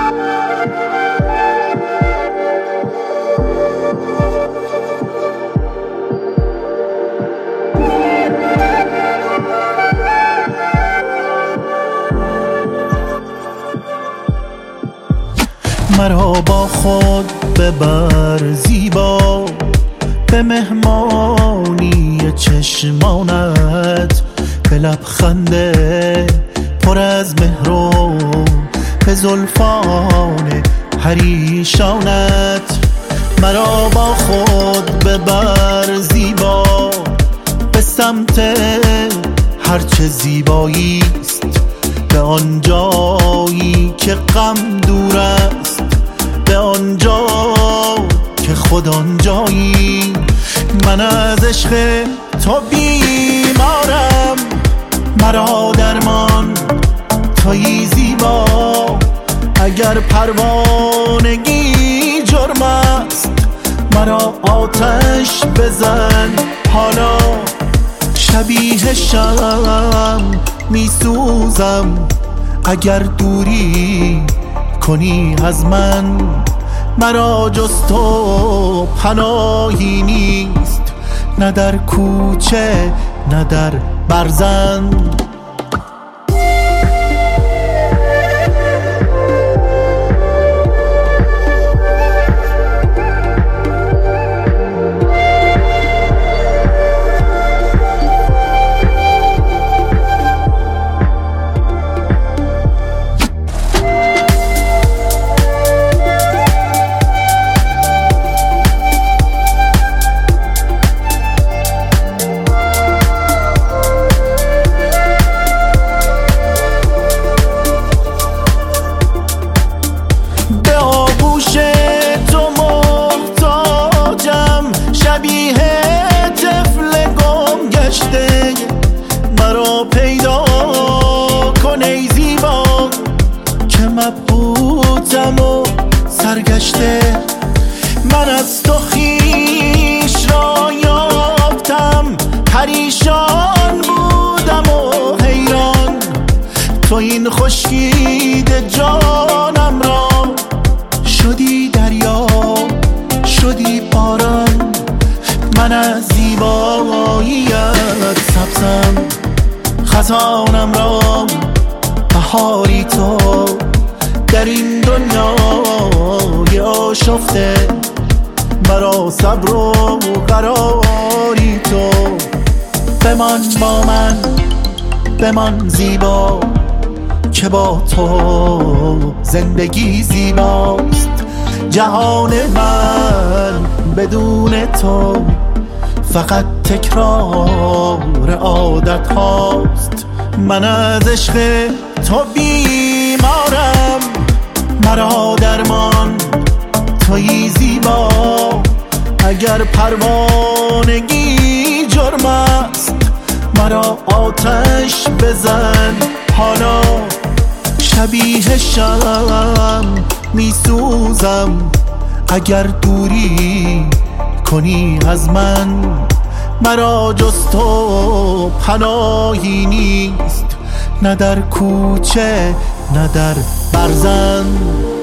مرا با خود ببر زیبا به مهمانی چشمانت، به لبخنده پر از مهر و به زلفان پریشانت. مرا با خود ببر زیبا به سمت هرچه زیبایی است، به آن جایی که غم دور است، به آنجا که خود آنجایی. من از عشق تو بیمارم، مرا درمان تویی زیبا. اگر پروانگی جرم است، مرا آتش بزن حالا. شبیه شم میسوزم اگر دوری کنی از من. مرا جز تو پناهی نیست، نه در کوچه نه در برزن. شبیه طفل گم گشته مرا پیدا کن ای زیبا، که مبهوتم و سرگشته. من از تو خویش را یافتم، پریشان بودم و حیران. تو این خشکیده جانم را شدی دریا، شدی باران. من از زیباییت سبزم، خزانم را بهاری تو. در این دنیای آشفته مرا صبر و قراری تو. بمان با من، بمان زیبا، که با تو زندگی زیباست. جهان من بدون تو فقط تکرار عادت هاست. من از عشق تو بیمارم، مرا درمان تویی زیبا. اگر پروانگی جرم است، مرا آتش بزن حالا. شبیه شم میسوزم اگر دوری کنی از من. مرا جز تو پناهی نیست، نه در کوچه نه در برزن.